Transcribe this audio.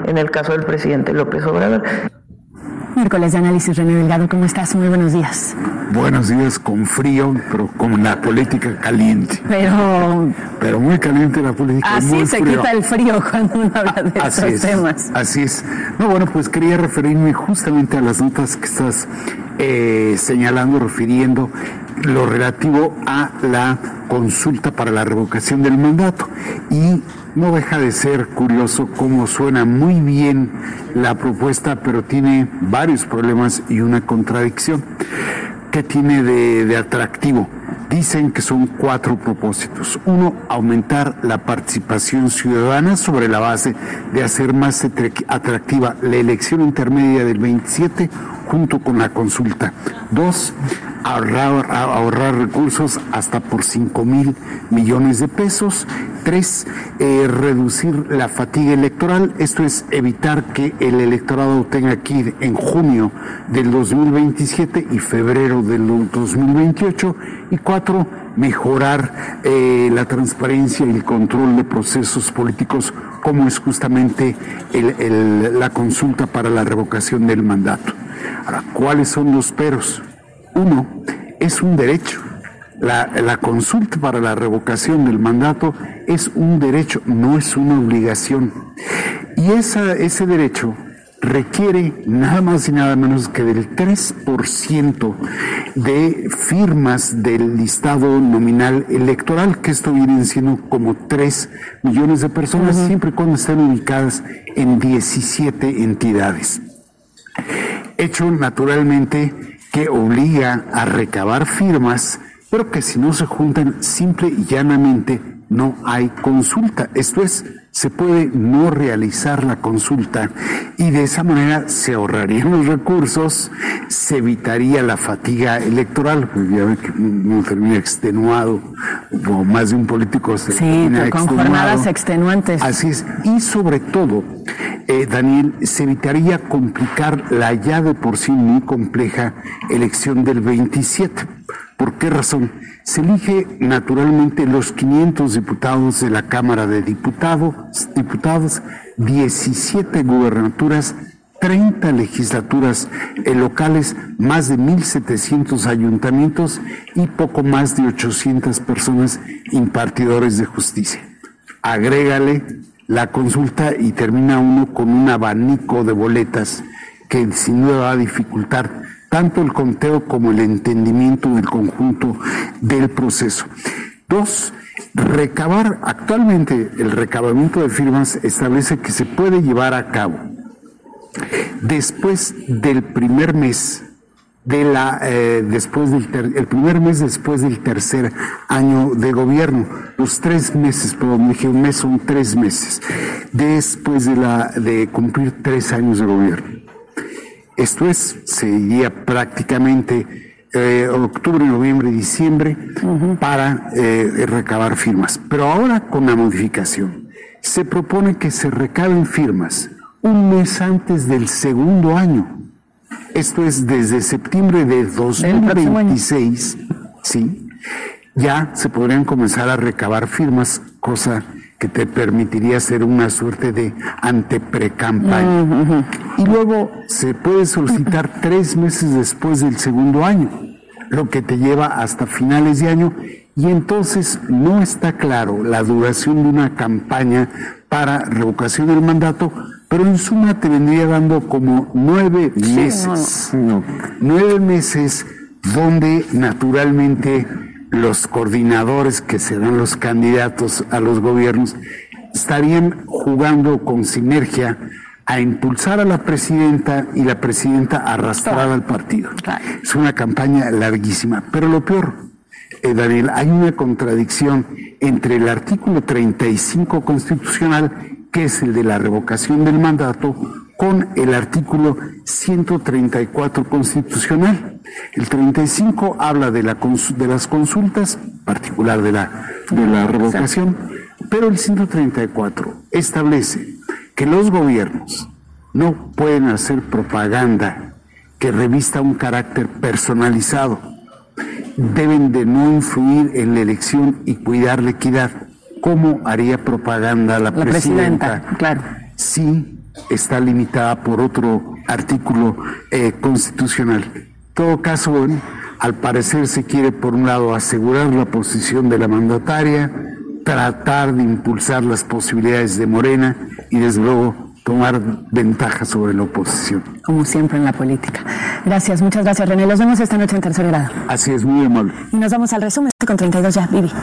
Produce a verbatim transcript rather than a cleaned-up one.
en el caso del presidente López Obrador. Miércoles de análisis, René Delgado, ¿cómo estás? Muy buenos días. Buenos días, con frío, pero con la política caliente. Pero... Pero muy caliente la política. Así muy se frío. quita el frío cuando uno habla de así estos es, temas. Así es. No, bueno, pues quería referirme justamente a las notas que estás eh, señalando, refiriendo lo relativo a la consulta para la revocación del mandato. Y no deja de ser curioso cómo suena muy bien la propuesta, pero tiene varios problemas y una contradicción. ¿Qué tiene de, de atractivo? Dicen que son cuatro propósitos. Uno, aumentar la participación ciudadana sobre la base de hacer más atractiva la elección intermedia del veintisiete junto con la consulta. Dos, ahorrar, ahorrar recursos hasta por cinco mil millones de pesos. Tres, eh, reducir la fatiga electoral. Esto es evitar que el electorado tenga que ir en junio del dos mil veintisiete y febrero del dos mil veintiocho. Y cuatro, mejorar eh, la transparencia y el control de procesos políticos, como es justamente el, el, la consulta para la revocación del mandato. Ahora, ¿cuáles son los peros? Uno, es un derecho. La, la consulta para la revocación del mandato es un derecho, no es una obligación. Y esa, ese derecho requiere nada más y nada menos que del tres por ciento de firmas del listado nominal electoral, que esto vienen siendo como tres millones de personas, uh-huh. siempre y cuando estén ubicadas en diecisiete entidades. Hecho naturalmente que obliga a recabar firmas, pero que si no se juntan, simple y llanamente no hay consulta. Esto es, se puede no realizar la consulta y de esa manera se ahorrarían los recursos, se evitaría la fatiga electoral, pues ya ve que uno termina extenuado, o más de un político se sí, termina con extenuado. jornadas extenuantes. Así es, y sobre todo, eh, Daniel, se evitaría complicar la ya de por sí muy compleja elección del veintisiete. ¿Por qué razón? Se elige naturalmente los quinientos diputados de la Cámara de Diputados, diputados, diecisiete gubernaturas, treinta legislaturas locales, más de mil setecientos ayuntamientos y poco más de ochocientas personas impartidores de justicia. Agrégale la consulta y termina uno con un abanico de boletas que sin duda va a dificultar tanto el conteo como el entendimiento del conjunto del proceso. Dos, recabar. Actualmente el recabamiento de firmas establece que se puede llevar a cabo después del primer mes de la eh, después del ter, el primer mes después del tercer año de gobierno, los tres meses, perdón, dije un mes, son tres meses después de la de cumplir tres años de gobierno. Esto es, se iría prácticamente eh, octubre, noviembre y diciembre uh-huh. para eh, recabar firmas. Pero ahora con la modificación, se propone que se recaben firmas un mes antes del segundo año. Esto es, desde septiembre de dos mil veintiséis, sí, ya se podrían comenzar a recabar firmas, cosa que te permitiría hacer una suerte de anteprecampaña. Uh-huh. Y luego se puede solicitar tres meses después del segundo año, lo que te lleva hasta finales de año, y entonces no está claro la duración de una campaña para revocación del mandato, pero en suma te vendría dando como nueve meses. Sí, no, no. Nueve meses donde naturalmente los coordinadores, que serán los candidatos a los gobiernos, estarían jugando con sinergia a impulsar a la presidenta y la presidenta a arrastrar al partido. Es una campaña larguísima, pero lo peor, eh, Daniel, hay una contradicción entre el artículo treinta y cinco constitucional, que es el de la revocación del mandato, con el artículo ciento treinta y cuatro constitucional. El treinta y cinco habla de, la de las consultas, particular de la, de la revocación, pero el ciento treinta y cuatro establece que los gobiernos no pueden hacer propaganda que revista un carácter personalizado. Deben de no influir en la elección y cuidar la equidad. ¿Cómo haría propaganda la, la presidenta? presidenta, claro. Sí. está limitada por otro artículo eh, constitucional. En todo caso, bueno, al parecer se quiere, por un lado, asegurar la posición de la mandataria, tratar de impulsar las posibilidades de Morena y, desde luego, tomar ventaja sobre la oposición. Como siempre en la política. Gracias, muchas gracias, René. Los vemos esta noche en Tercer Grado. Así es, muy amable. Y nos vamos al resumen con treinta y dos ya, Vivi.